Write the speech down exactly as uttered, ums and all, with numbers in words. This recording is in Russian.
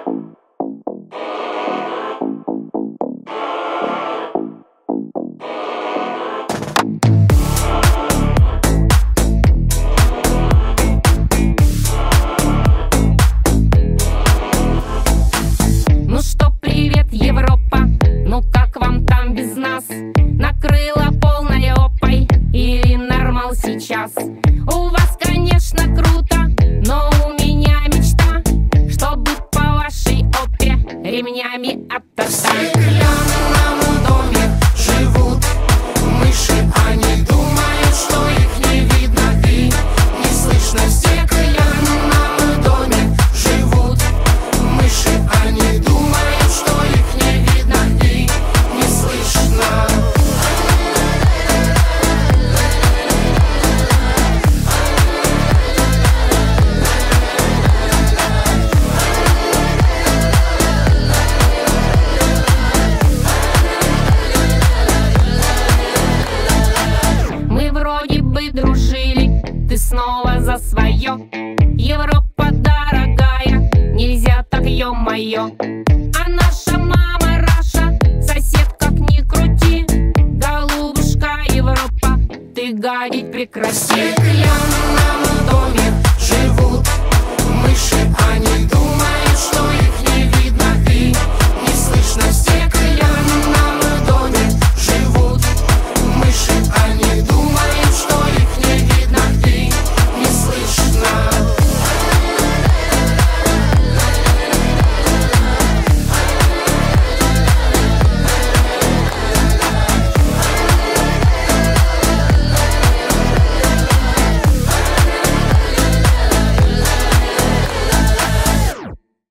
Ну что, привет, Европа, ну как вам там без нас? Накрыла полной опой или нормал сейчас? У вас, конечно, круто, но у меня мечта, чтобы по вашей опе ремнями оттоптать. В стеклянном доме живут мыши, они думают, что их не видно и не слышно. В стеклянном доме живут мыши, они думают, что их не видно и не слышно. Мы вроде бы дружили, ты снова за свое. Европа дорогая, нельзя так, ё-моё. А наша мама Раша, сосед как ни крути. Голубушка Европа, ты гадить прекрати. Стеклянный